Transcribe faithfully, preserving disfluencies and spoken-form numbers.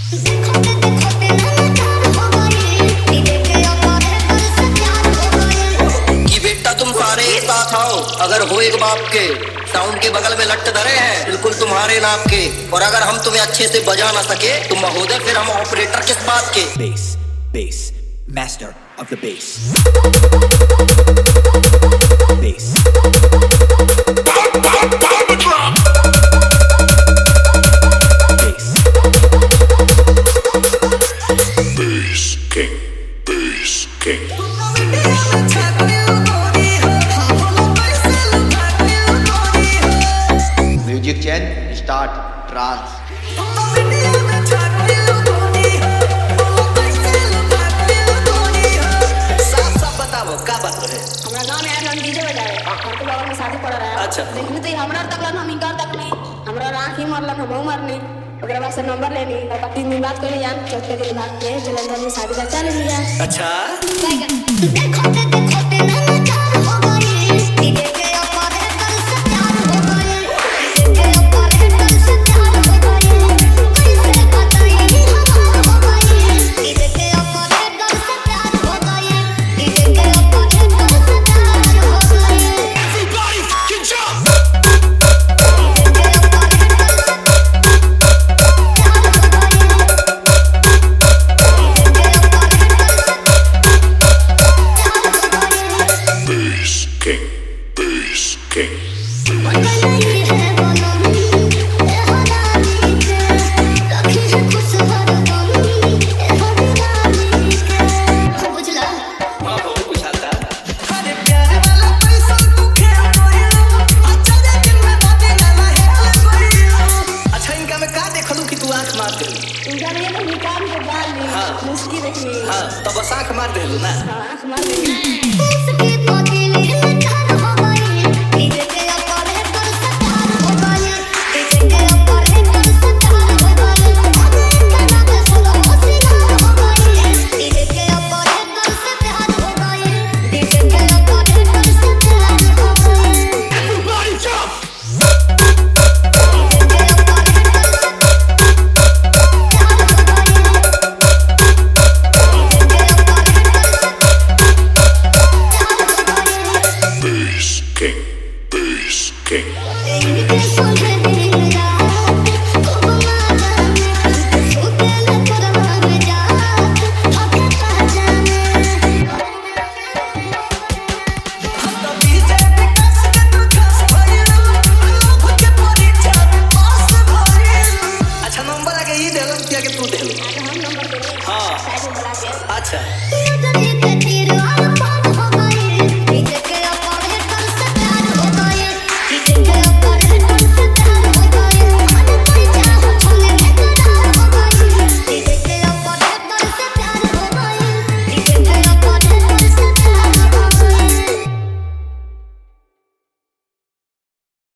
अगर हो एक बाप के साउंड के बगल में लट्ट धरे हैं बिल्कुल तुम्हारे नाप के, और अगर हम तुम्हें अच्छे से बजा ना सके तुम महोदय फिर हम ऑपरेटर किस बात के। Bass, bass, master of the bass. Bass. Bass. Bass king, bass king. Music chain start trance. साफ साफ बताओ का बात है। हमरा गांव में आए हम डीजे बजाए और तो बाबा में शादी पड़ रहा है। अच्छा लेकिन तो हमरा तकलन हम इनकार तक नहीं, हमरा आंख ही मारलन हम मारनी, ओकरा बाद से नंबर लेनी और तीन दिन बात करनी जान चौथे दिन भाग के जलंधर में शादी का चल लिया। अच्छा देखो देखो देखो ना चार हो गई डीजे के ऊपर है कल से चार हो गई डीजे के ऊपर है कल से चार हो गई कैसे बताई हमार हो गई डीजे के ऊपर है कल से चार हो गई डीजे के ऊपर है कल से चार हो गई। Everybody fucking jump! Bass king, bass king. हाँ तब बस आँख मार दे लो ना। आँख मार देगी। अच्छा